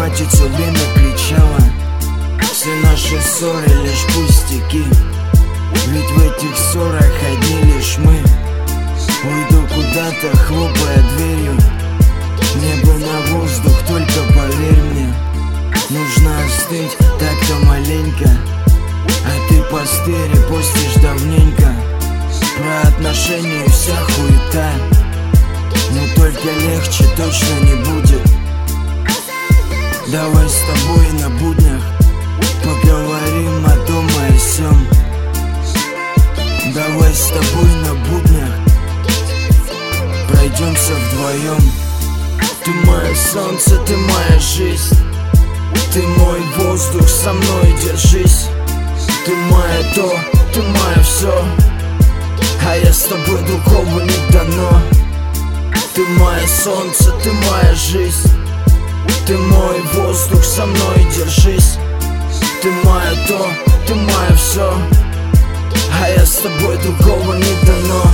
хватит, все время кричала. Все наши ссоры лишь пустяки, ведь в этих ссорах одни лишь мы. Уйду куда-то, хлопая дверью. Небо на воздух, только поверь мне. Нужно остыть так-то маленько, а ты посты репостишь давненько. Про отношения вся хуета, но только легче точно не будет. Давай с тобой на буднях поговорим о том и о сём. Давай с тобой на буднях пройдемся вдвоем. Ты мое солнце, ты моя жизнь, ты мой воздух, со мной держись. Ты мое то, ты мое все, а я с тобой другого не дано. Ты мое солнце, ты моя жизнь, ты мой воздух, со мной держись. Ты мое то, ты мое все, а я с тобой другого не дано.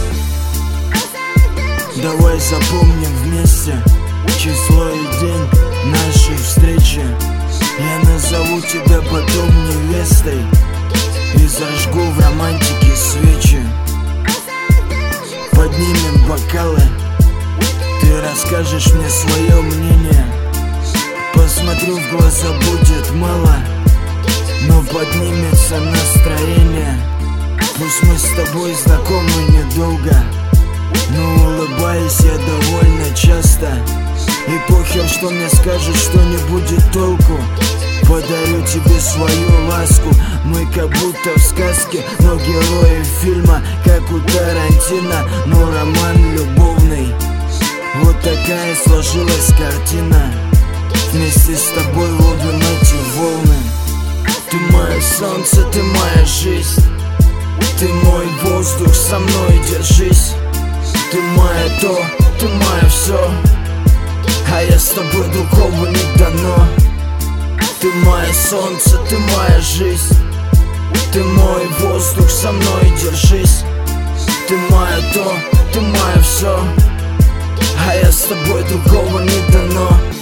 Давай запомним вместе число и день нашей встречи. Я назову тебя потом невестой и зажгу в романтике свечи. Поднимем бокалы, ты расскажешь мне свое мнение. Посмотрю в глаза, будет мало, но поднимется настроение. Пусть мы с тобой знакомы недолго, но улыбаюсь я довольно часто. И похер, что мне скажут, что не будет толку. Подарю тебе свою ласку. Мы как будто в сказке, но герои фильма, как у Тарантино, но роман любовный. Вот такая сложилась картина. Вместе с тобой ловим эти волны. Ты мое солнце, ты моя жизнь, ты мой воздух, со мной держись. Ты мое то, ты мое все, а я с тобой другого не дано. Ты мое солнце, ты моя жизнь, ты мой воздух, со мной держись. Ты мое то, ты мое все, а я с тобой другого не дано.